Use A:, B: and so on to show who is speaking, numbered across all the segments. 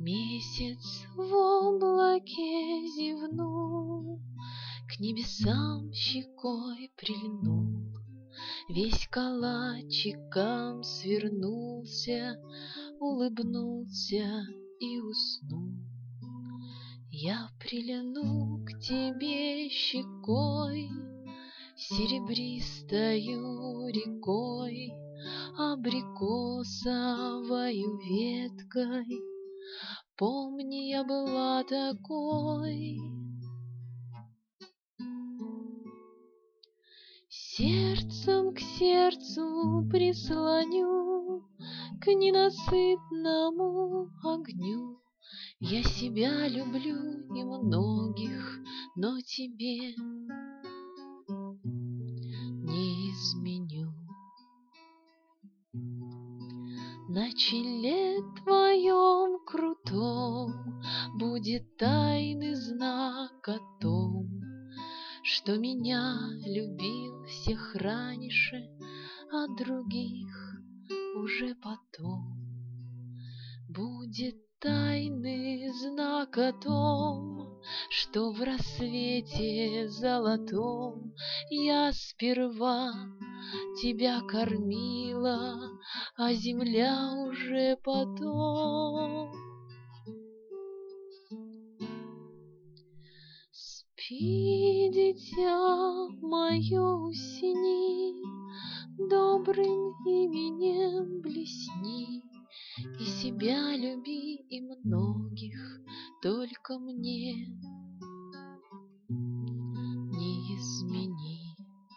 A: Месяц в облаке зевнул, к небесам щекой прильнул, весь калачиком свернулся, улыбнулся и уснул. Я прильну к тебе щекой, серебристою рекой, абрикосовою веткой. Помни, я была такой. Сердцем к сердцу прислоню, к ненасытному огню. Я себя люблю и многих, но тебе не изменю. На челе твоем крутом будет тайный знак о том, что меня любил всех раньше, а других уже потом. Будет тайный знак о том, что в рассвете золотом я сперва тебя кормила, а земля уже потом. Спи, дитя мое, усни, добрым именем блесни, и себя люби, и многих, только мне не измени.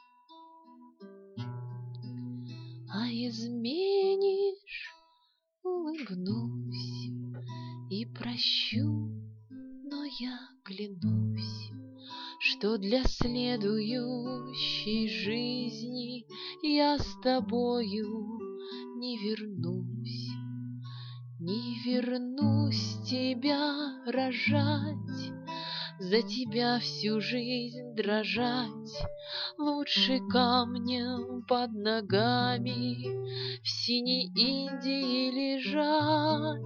A: А изменишь — улыбнусь и прощу, но я клянусь, что для следующей жизни я с тобою не вернусь. Не вернусь тебя рожать, за тебя всю жизнь дрожать. Лучше камнем под ногами в синей Индии лежать.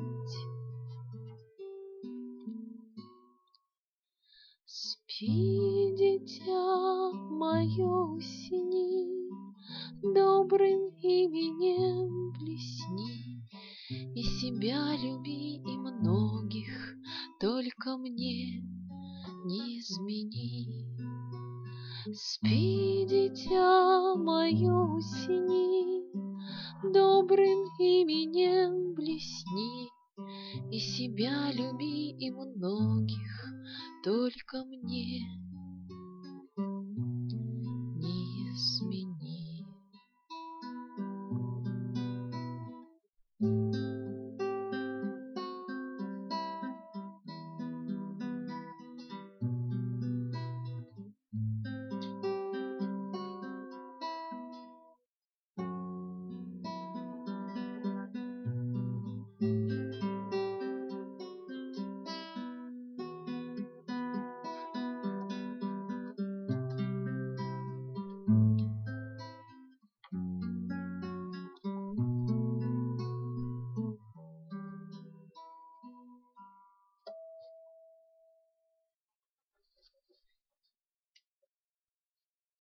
A: Спи, дитя мое, усни, добрым именем блесни, и себя люби, и многих, только мне не измени. Спи, дитя